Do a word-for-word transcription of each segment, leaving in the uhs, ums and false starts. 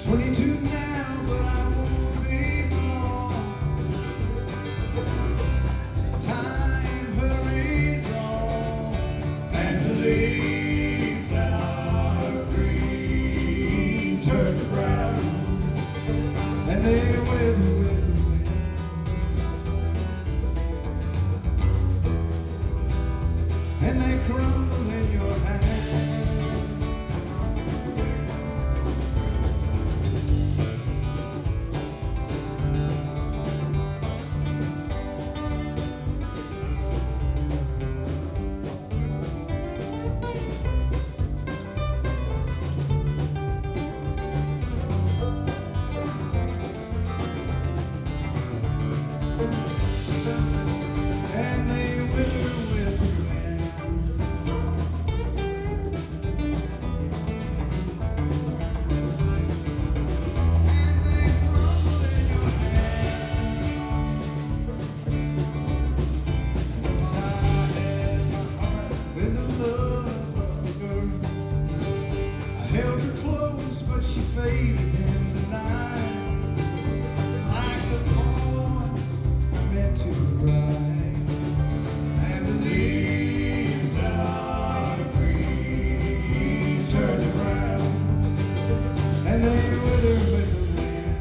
twenty-two now, but I won't be for long. Time hurries on, and the leaves that are green turn to brown, and they wither with the wind, and they crumble in your hand. And they wither with the wind, and they crumble in your hand. Once I had my heart with the love of a girl. I held her close, but she faded in the night, like a poem I meant to write. And the leaves that are green turn to brown, and they wither with the wind,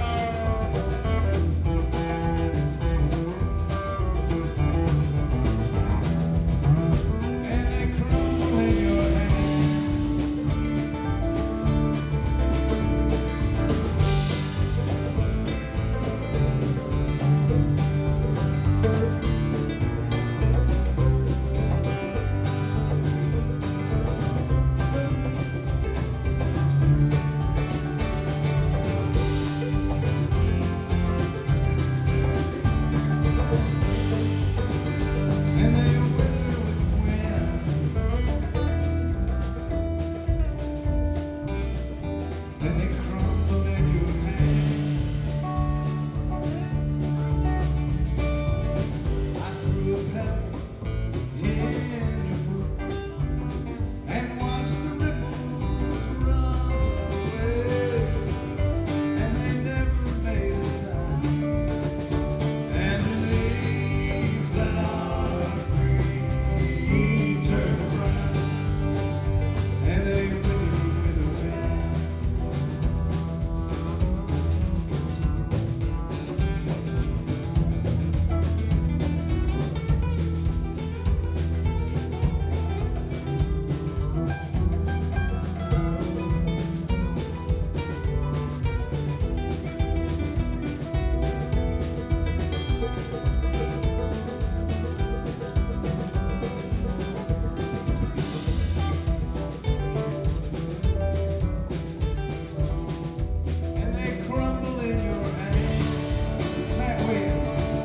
and they crumble in your hand. And they wither with the wind, and they crumble in your hand. I threw a pebble in your brook and watched the ripples run away, and they never made a sound. And the leaves that are green turn to brown, and they wither with the wind. And they crumble in your hand. Matt Wade.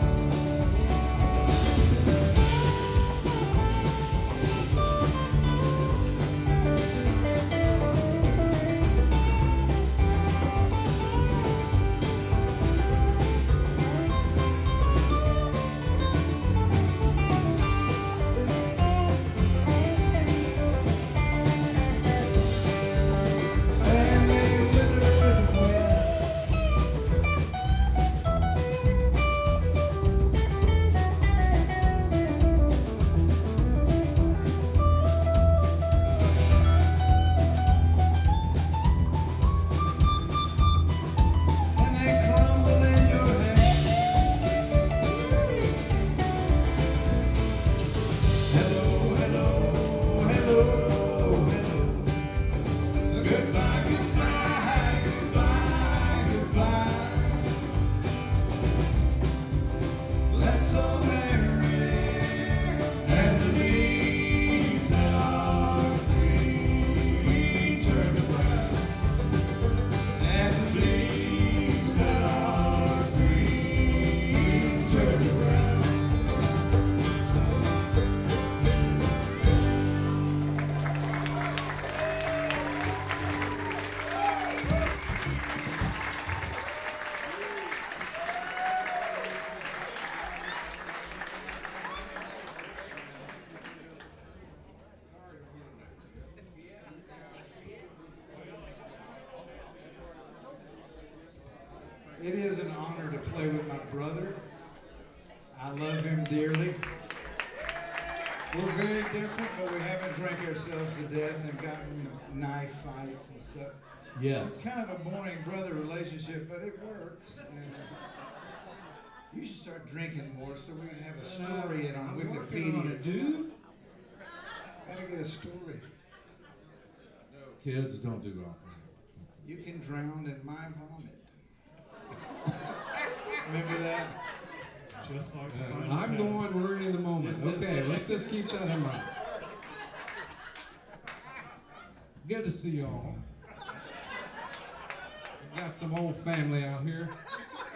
And they wither with the wind. And they crumble in your hand. Hello, hello, hello, hello. Goodbye, goodbye, goodbye, goodbye. That's all there is. And the leaves that are green turn to brown, and the leaves that are green turn to brown. It is an honor to play with my brother. I love him dearly. We're very different, but we haven't drank ourselves to death and gotten knife fights and stuff. Yeah. It's kind of a boring brother relationship, but it works. And, uh, you should start drinking more so we can have a story in on I'm working Wikipedia. on it, dude. Gotta get a story. Kids, don't do alcohol. You can drown in my vomit. Remember that? Just like Uh, Spinal I'm Tap. the one ruining the moment. This- this- Okay, let's just keep that in mind. Good to see y'all. Got some old family out here.